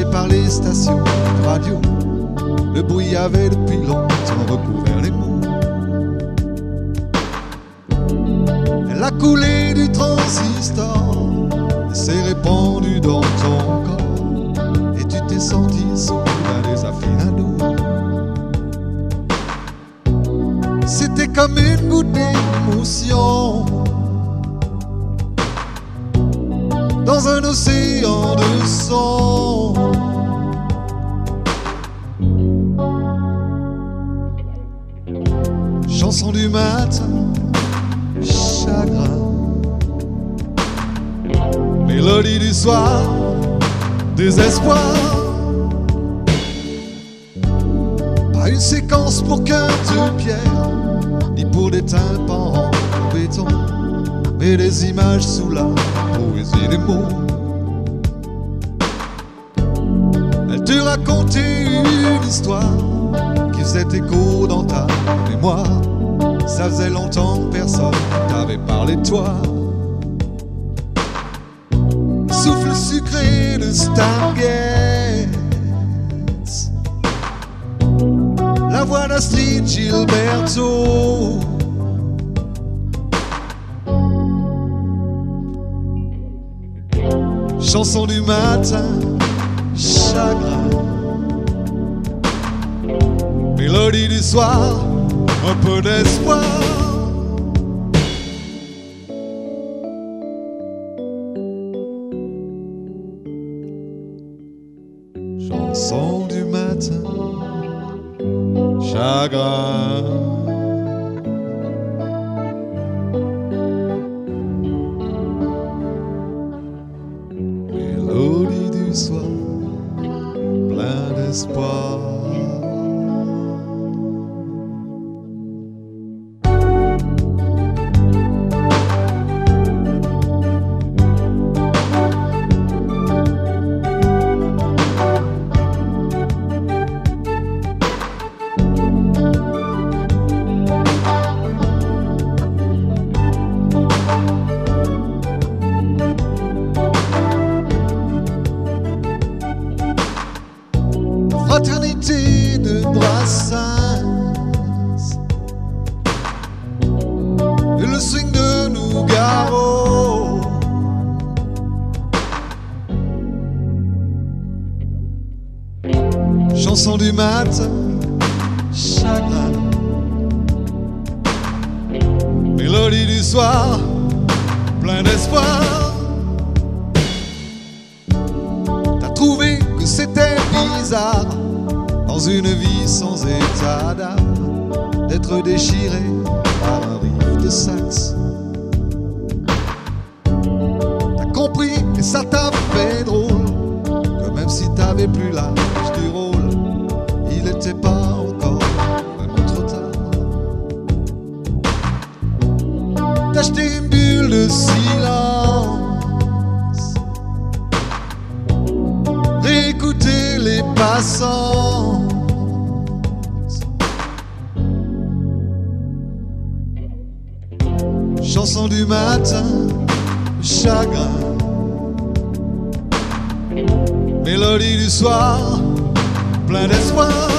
par les stations de radio. Le bruit avait depuis longtemps recouvert les mots. La coulée du transistor s'est répandue dans ton corps et tu t'es senti soudain des affinado. C'était comme une goutte d'émotion dans un océan de son. Chanson du matin, chagrin. Mélodie du soir, désespoir. Pas une séquence pour cœur de pierre, ni pour des tympans en béton, mais des images sous la poésie des mots. Elle te racontait une histoire qui faisait écho dans ta mémoire. Ça faisait longtemps que personne t'avait parlé de toi. Souffle sucré de Stargate, la voix d'Astrid Gilberto. Chanson du matin, chagrin. Mélodie du soir, un peu d'espoir. Chanson du matin, chagrin. Mélodie du soir, plein d'espoir. Fraternité de Brassens et le swing de Nougaro. Chanson du matin, chagrin. Mélodie du soir, plein d'espoir. T'as trouvé que c'était bizarre dans une vie sans état d'âme d'être déchiré par un riff de sax. T'as compris et ça t'a fait drôle, que même si t'avais plus l'âge du rôle, il était pas encore vraiment trop tard. T'as acheté une bulle de silence, réécouter les passants. Chanson du matin, chagrin. Mélodie du soir, plein d'espoir.